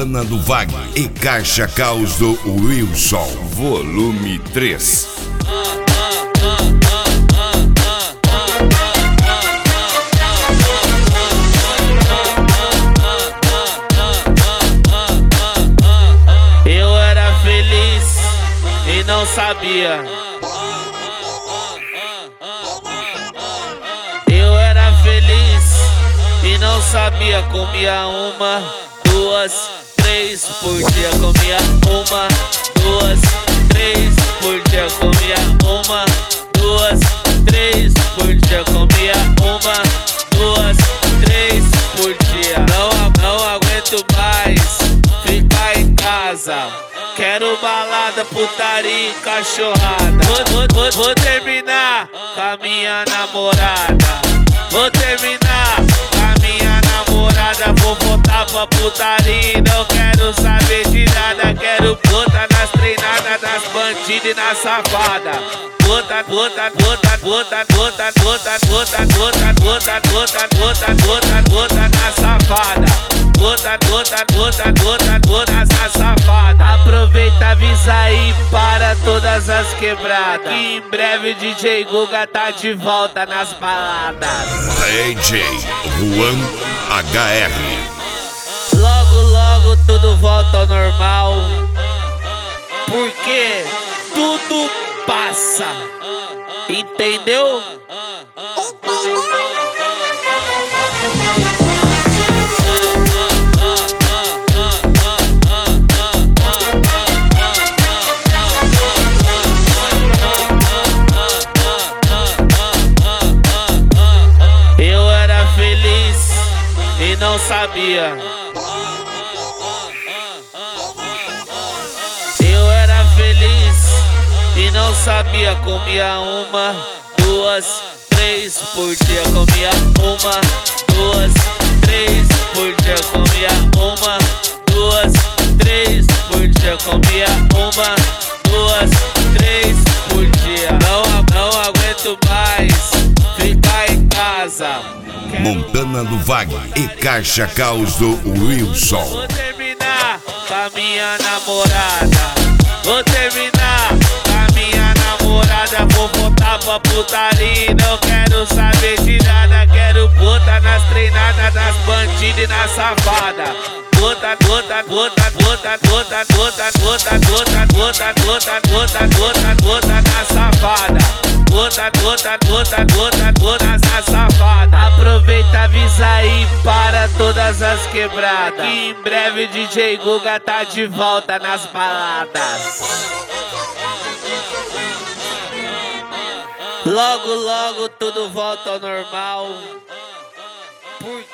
Montana do Wagner e Caixa Caos do Wilson, volume 3. Eu era feliz e não sabia. Eu era feliz e não sabia. Comia uma, duas, três por dia. Comia uma, duas, três por dia. Comia uma, duas, três por dia. Comia uma, duas, três por dia. Não aguento mais ficar em casa. Quero balada, putaria e cachorrada. Vou terminar com a minha namorada. Vou terminar com a minha namorada. Vou voltar pra putaria e não quero saber de nada. Quero botar nas treinadas, nas bandidas e na safada. Bota na safada. Bota na safada. Aproveita, avisa aí para todas as quebradas que em breve DJ Guga tá de volta nas baladas. DJ Juan HR. Logo tudo volta ao normal, porque tudo passa, entendeu? Eu era feliz e não sabia. Eu era feliz e não sabia. Comia uma, duas, três por dia. Comia uma, duas, três por dia. Comia uma, duas, três por dia. Comia uma, duas, três por dia. Não aguento mais ficar em casa. Montana do Wagner e Caixa Caos do Wilson. Vou terminar com a minha namorada. Vou terminar com a minha namorada. Vou voltar pra putaria e não quero saber de nada. Quero botar nas treinadas, nas bandidas e na safada. Bota na safada. Bota na safada. Aproveita, avisa aí para todas as quebradas que em breve DJ Guga tá de volta nas baladas. Logo tudo volta ao normal, porque